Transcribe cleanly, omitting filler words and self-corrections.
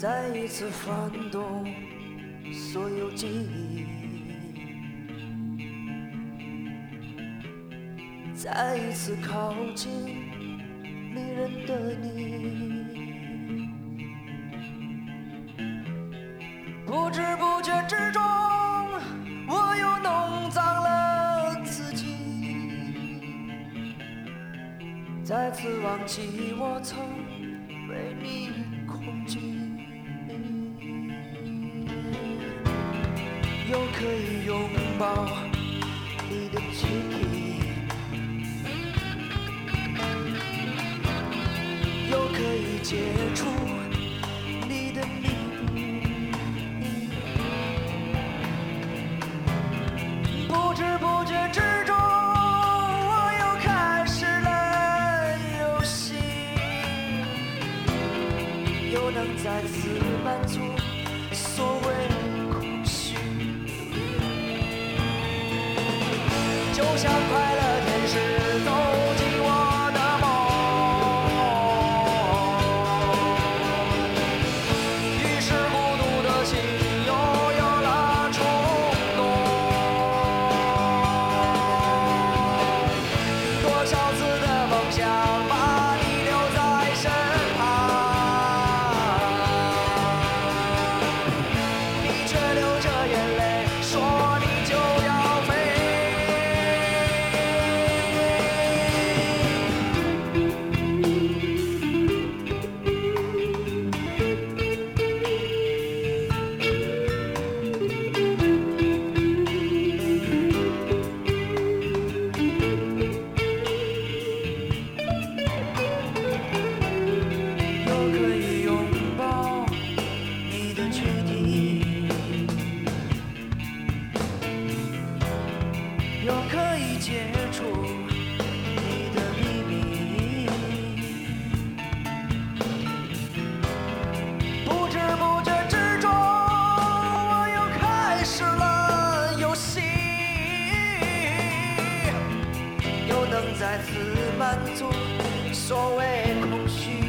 再一次翻动所有记忆，再一次靠近迷人的你，不知不觉之中，我又弄脏了自己，再次忘记我曾为你恐惧。又可以拥抱你的躯体，又可以解除你的秘密，不知不觉之中，我又开始了游戏，又能再次满足所谓就像快乐天使走进我的梦，于是孤独的心又有了冲动。多少次的梦想把你留在身旁，你却流着眼泪说你就要飞。又可以解除你的秘密，不知不觉之中，我又开始了游戏，又能再次满足所谓空虚。